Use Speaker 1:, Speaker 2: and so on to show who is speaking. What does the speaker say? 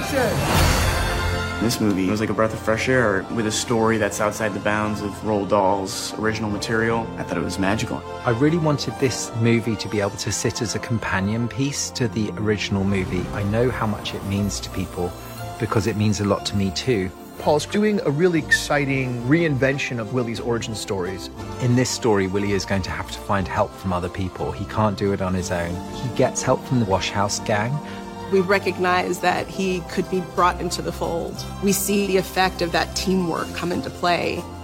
Speaker 1: This movie was like a breath of fresh air with a story that's outside the bounds of Roald Dahl's original material. I thought it was magical.
Speaker 2: I really wanted this movie to be able to sit as a companion piece to the original movie. I know how much it means to people because it means a lot to me too.
Speaker 3: Paul's doing a really exciting reinvention of Willie's origin stories.
Speaker 2: In this story, Willie is going to have to find help from other people. He can't do it on his own. He gets help from the Wash House gang.
Speaker 4: We recognize that he could be brought into the fold. We see the effect of that teamwork come into play.